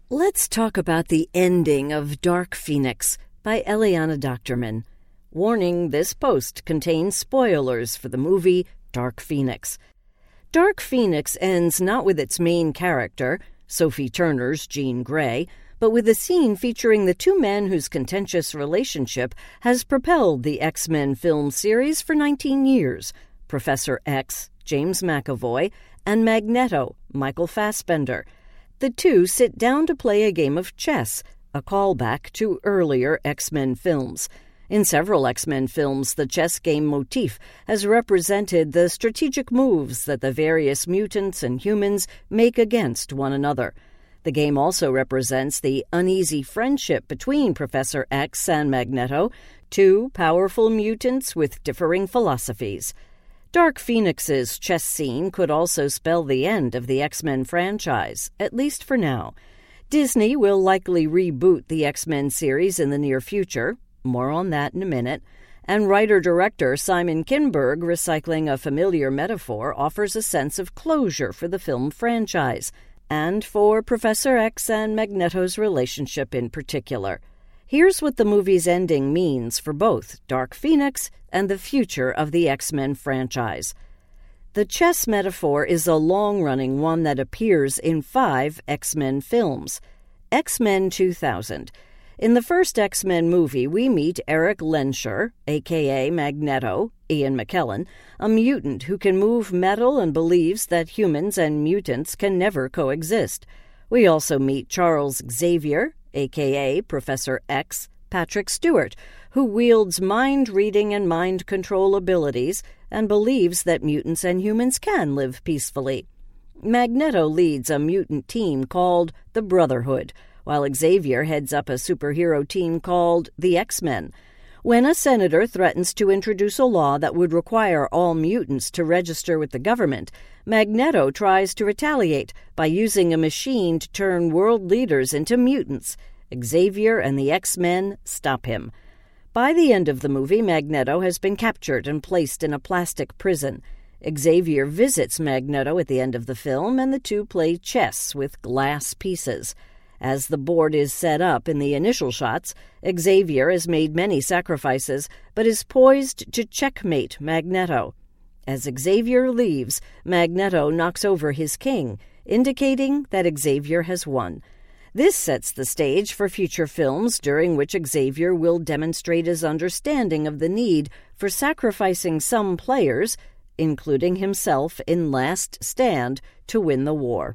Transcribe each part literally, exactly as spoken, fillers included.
Let's talk about the ending of Dark Phoenix by Eliana Doctorman. Warning, this post contains spoilers for the movie Dark Phoenix. Dark Phoenix ends not with its main character, Sophie Turner's Jean Grey, but with a scene featuring the two men whose contentious relationship has propelled the X-Men film series for nineteen years, Professor X, James McAvoy, and Magneto, Michael Fassbender. The two sit down to play a game of chess, a callback to earlier X-Men films. In several X-Men films, the chess game motif has represented the strategic moves that the various mutants and humans make against one another. The game also represents the uneasy friendship between Professor X and Magneto, two powerful mutants with differing philosophies. Dark Phoenix's chess scene could also spell the end of the X-Men franchise, at least for now. Disney will likely reboot the X-Men series in the near future, more on that in a minute, and writer-director Simon Kinberg, recycling a familiar metaphor, offers a sense of closure for the film franchise, and for Professor X and Magneto's relationship in particular. Here's what the movie's ending means for both Dark Phoenix and the future of the X-Men franchise. The chess metaphor is a long-running one that appears in five X-Men films. X-Men two thousand. In the first X-Men movie, we meet Eric Lehnsherr, a k a. Magneto, Ian McKellen, a mutant who can move metal and believes that humans and mutants can never coexist. We also meet Charles Xavier, a k a. Professor X, Patrick Stewart, who wields mind-reading and mind-control abilities and believes that mutants and humans can live peacefully. Magneto leads a mutant team called the Brotherhood, while Xavier heads up a superhero team called the X-Men. When a senator threatens to introduce a law that would require all mutants to register with the government, Magneto tries to retaliate by using a machine to turn world leaders into mutants. Xavier and the X-Men stop him. By the end of the movie, Magneto has been captured and placed in a plastic prison. Xavier visits Magneto at the end of the film, and the two play chess with glass pieces. As the board is set up in the initial shots, Xavier has made many sacrifices, but is poised to checkmate Magneto. As Xavier leaves, Magneto knocks over his king, indicating that Xavier has won. This sets the stage for future films during which Xavier will demonstrate his understanding of the need for sacrificing some players, including himself in Last Stand, to win the war.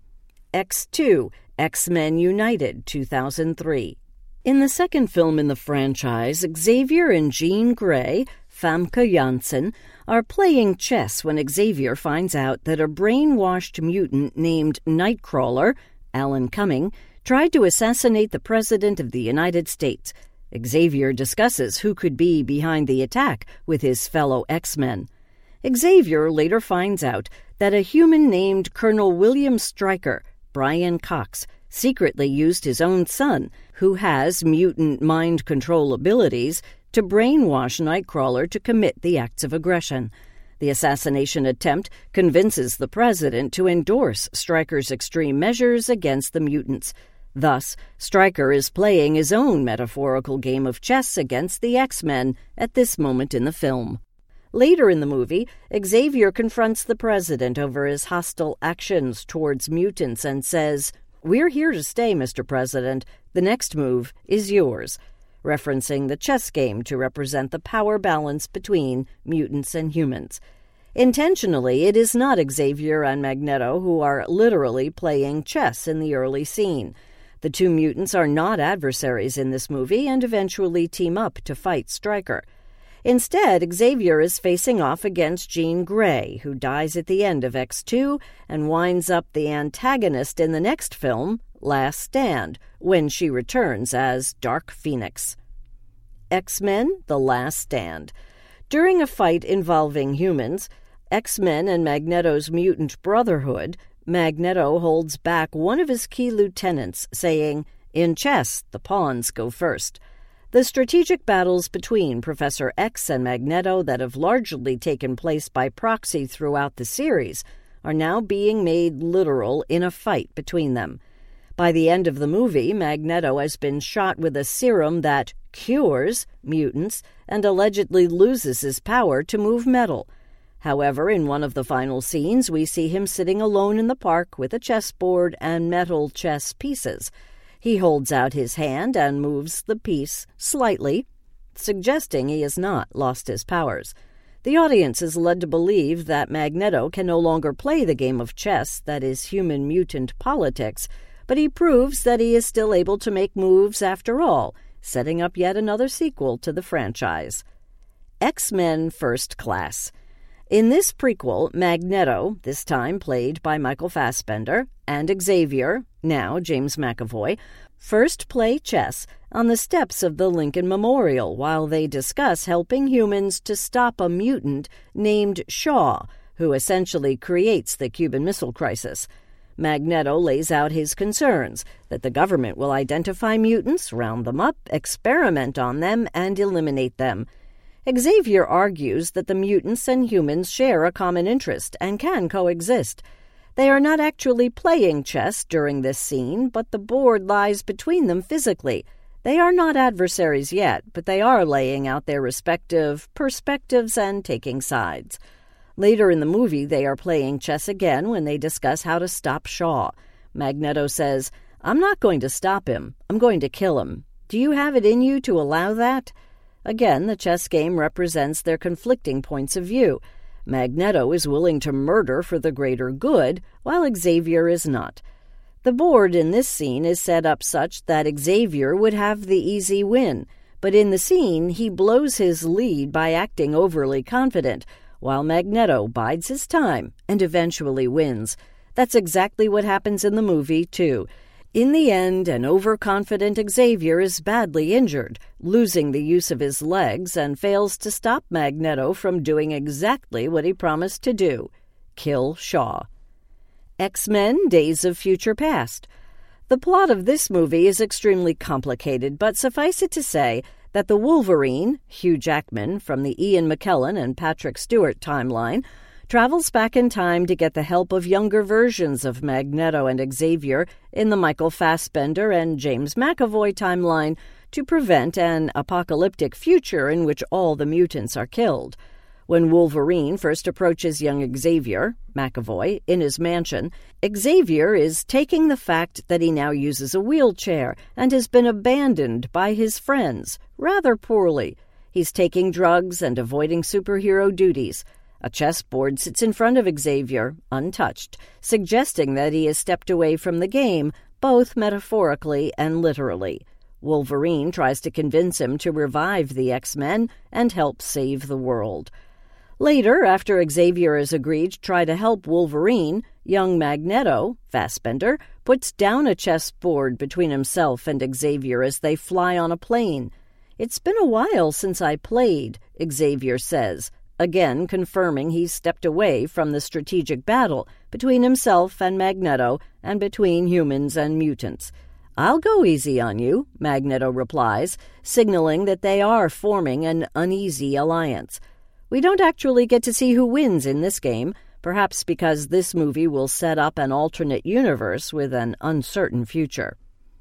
X two, X-Men United, two thousand three. In the second film in the franchise, Xavier and Jean Grey, Famke Janssen, are playing chess when Xavier finds out that a brainwashed mutant named Nightcrawler, Alan Cumming, tried to assassinate the President of the United States. Xavier discusses who could be behind the attack with his fellow X-Men. Xavier later finds out that a human named Colonel William Stryker, Brian Cox, secretly used his own son, who has mutant mind control abilities, to brainwash Nightcrawler to commit the acts of aggression. The assassination attempt convinces the president to endorse Stryker's extreme measures against the mutants. Thus, Stryker is playing his own metaphorical game of chess against the X-Men at this moment in the film. Later in the movie, Xavier confronts the president over his hostile actions towards mutants and says, "We're here to stay, Mister President. The next move is yours," referencing the chess game to represent the power balance between mutants and humans. Intentionally, it is not Xavier and Magneto who are literally playing chess in the early scene. The two mutants are not adversaries in this movie and eventually team up to fight Stryker. Instead, Xavier is facing off against Jean Grey, who dies at the end of X two and winds up the antagonist in the next film, Last Stand, when she returns as Dark Phoenix. X-Men: The Last Stand. During a fight involving humans, X-Men and Magneto's mutant brotherhood, Magneto holds back one of his key lieutenants, saying, "In chess, the pawns go first." The strategic battles between Professor X and Magneto that have largely taken place by proxy throughout the series are now being made literal in a fight between them. By the end of the movie, Magneto has been shot with a serum that cures mutants and allegedly loses his power to move metal. However, in one of the final scenes, we see him sitting alone in the park with a chessboard and metal chess pieces. He holds out his hand and moves the piece slightly, suggesting he has not lost his powers. The audience is led to believe that Magneto can no longer play the game of chess that is human-mutant politics, but he proves that he is still able to make moves after all, setting up yet another sequel to the franchise. X-Men First Class. In this prequel, Magneto, this time played by Michael Fassbender, and Xavier, now James McAvoy, first play chess on the steps of the Lincoln Memorial while they discuss helping humans to stop a mutant named Shaw, who essentially creates the Cuban Missile Crisis. Magneto lays out his concerns that the government will identify mutants, round them up, experiment on them, and eliminate them. Xavier argues that the mutants and humans share a common interest and can coexist. They are not actually playing chess during this scene, but the board lies between them physically. They are not adversaries yet, but they are laying out their respective perspectives and taking sides. Later in the movie, they are playing chess again when they discuss how to stop Shaw. Magneto says, "I'm not going to stop him. I'm going to kill him. Do you have it in you to allow that?" Again, the chess game represents their conflicting points of view. Magneto is willing to murder for the greater good, while Xavier is not. The board in this scene is set up such that Xavier would have the easy win, but in the scene he blows his lead by acting overly confident, while Magneto bides his time and eventually wins. That's exactly what happens in the movie, too. In the end, an overconfident Xavier is badly injured, losing the use of his legs, and fails to stop Magneto from doing exactly what he promised to do: kill Shaw. X-Men Days of Future Past. The plot of this movie is extremely complicated, but suffice it to say that the Wolverine, Hugh Jackman, from the Ian McKellen and Patrick Stewart timeline, travels back in time to get the help of younger versions of Magneto and Xavier in the Michael Fassbender and James McAvoy timeline to prevent an apocalyptic future in which all the mutants are killed. When Wolverine first approaches young Xavier, McAvoy, in his mansion, Xavier is taking the fact that he now uses a wheelchair and has been abandoned by his friends rather poorly. He's taking drugs and avoiding superhero duties. A chessboard sits in front of Xavier, untouched, suggesting that he has stepped away from the game, both metaphorically and literally. Wolverine tries to convince him to revive the X-Men and help save the world. Later, after Xavier has agreed to try to help Wolverine, young Magneto, Fassbender, puts down a chessboard between himself and Xavier as they fly on a plane. "It's been a while since I played," Xavier says, again confirming he's stepped away from the strategic battle between himself and Magneto and between humans and mutants. "I'll go easy on you," Magneto replies, signaling that they are forming an uneasy alliance. We don't actually get to see who wins in this game, perhaps because this movie will set up an alternate universe with an uncertain future.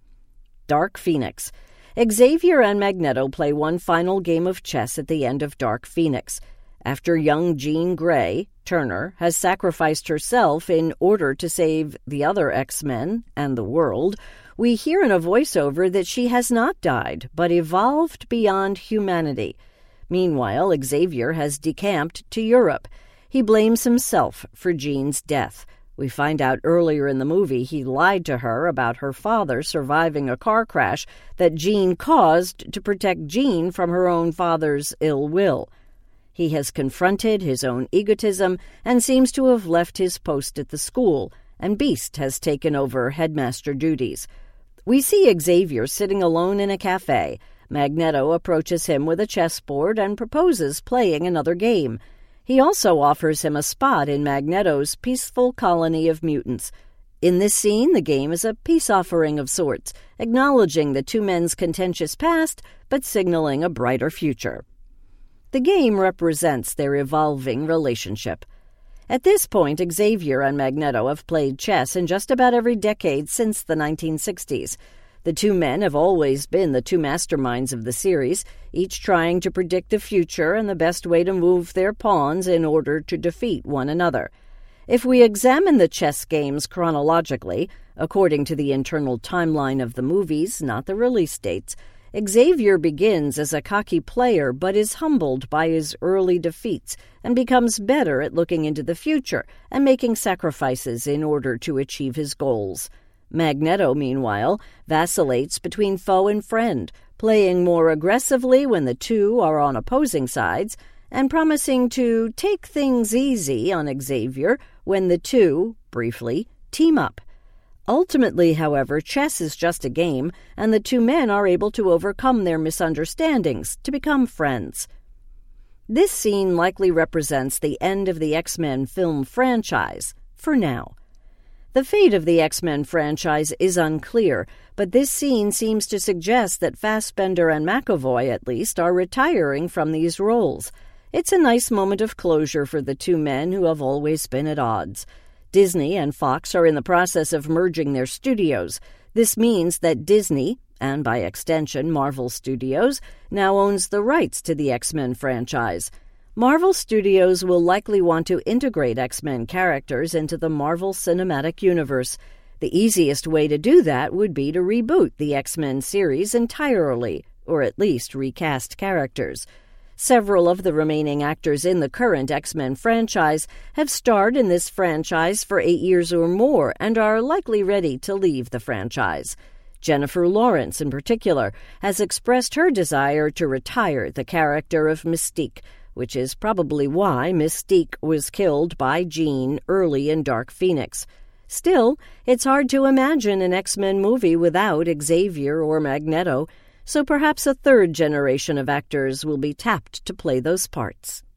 Dark Phoenix. Xavier and Magneto play one final game of chess at the end of Dark Phoenix. After young Jean Grey, Turner, has sacrificed herself in order to save the other X-Men and the world, we hear in a voiceover that she has not died, but evolved beyond humanity. Meanwhile, Xavier has decamped to Europe. He blames himself for Jean's death. We find out earlier in the movie he lied to her about her father surviving a car crash that Jean caused to protect Jean from her own father's ill will. He has confronted his own egotism and seems to have left his post at the school, and Beast has taken over headmaster duties. We see Xavier sitting alone in a cafe. Magneto approaches him with a chessboard and proposes playing another game. He also offers him a spot in Magneto's peaceful colony of mutants. In this scene, the game is a peace offering of sorts, acknowledging the two men's contentious past, but signaling a brighter future. The game represents their evolving relationship. At this point, Xavier and Magneto have played chess in just about every decade since the nineteen sixties. The two men have always been the two masterminds of the series, each trying to predict the future and the best way to move their pawns in order to defeat one another. If we examine the chess games chronologically, according to the internal timeline of the movies, not the release dates, Xavier begins as a cocky player but is humbled by his early defeats and becomes better at looking into the future and making sacrifices in order to achieve his goals. Magneto, meanwhile, vacillates between foe and friend, playing more aggressively when the two are on opposing sides and promising to take things easy on Xavier when the two, briefly, team up. Ultimately, however, chess is just a game, and the two men are able to overcome their misunderstandings to become friends. This scene likely represents the end of the X-Men film franchise, for now. The fate of the X-Men franchise is unclear, but this scene seems to suggest that Fassbender and McAvoy, at least, are retiring from these roles. It's a nice moment of closure for the two men who have always been at odds. Disney and Fox are in the process of merging their studios. This means that Disney, and by extension Marvel Studios, now owns the rights to the X-Men franchise. Marvel Studios will likely want to integrate X-Men characters into the Marvel Cinematic Universe. The easiest way to do that would be to reboot the X-Men series entirely, or at least recast characters. Several of the remaining actors in the current X-Men franchise have starred in this franchise for eight years or more and are likely ready to leave the franchise. Jennifer Lawrence, in particular, has expressed her desire to retire the character of Mystique, which is probably why Mystique was killed by Jean early in Dark Phoenix. Still, it's hard to imagine an X-Men movie without Xavier or Magneto, so perhaps a third generation of actors will be tapped to play those parts.